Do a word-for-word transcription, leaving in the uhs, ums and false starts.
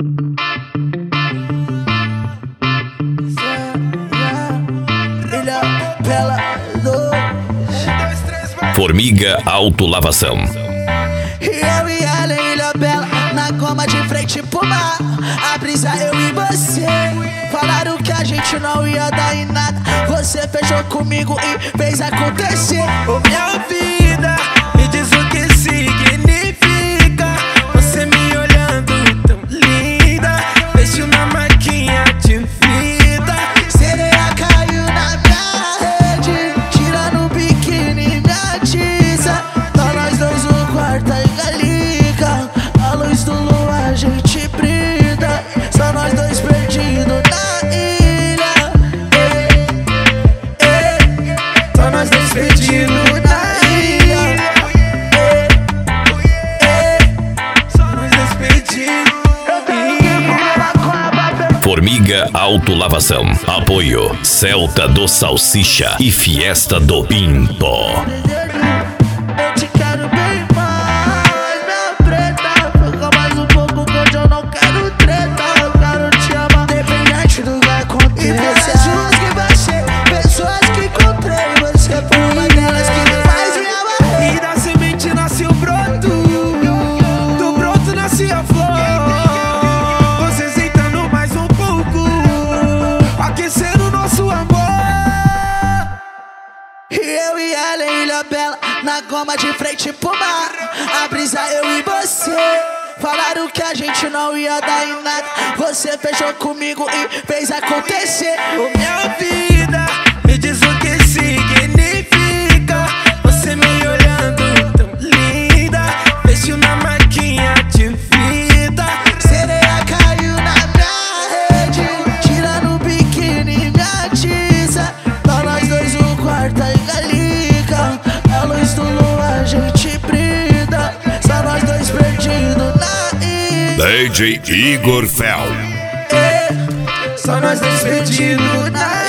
Formiga Autolavação. Eu e ela em Ilha Bela, na cama de frente pro mar. A brisa eu e você, falaram que a gente não ia dar em nada. Você fechou comigo e fez acontecer. Ô minha vida, me diz o que significa você me olhando tão linda. Beijo na marquinha de vida. Sereia caiu na minha rede, tirando o biquíni minha tiza. Tá nós dois no quarto e galica, a luz do luar a gente brinda. Só nós dois perdidos na ilha, ei, ei. Só nós dois perdidos na ilha, ei, ei. Só nós dois perdidos. Formiga Autolavação. Apoio Celta do Salsicha e Fiesta do Pinto. Eu te quero bem mais, minha preta. Fica mais um pouco que hoje eu não quero treta. Eu quero te amar, independente do que aconteça. E pessoas que baixei, pessoas que encontrei. Você foi uma delas que me faz me amar. E da semente nasce o broto, do broto nasce a flor. Você sentando mais um pouco, aquecendo o nosso amor. E eu e ela em Ilha Bela, na goma de frente pro mar. A brisa eu e você, falaram que a gente não ia dar em nada. Você fechou comigo e fez acontecer. Ô minha vida, me diz o que significa você me olhando tão linda. Beijo na marquinha de vida. Sereia caiu na minha rede, tirando o biquíni minha tiza. Tá nós dois no quarto e galica, a luz do luar a gente brinda. Só nós dois perdidos na ilha, D J Igor Fel. só nós dois perdidos na ilha.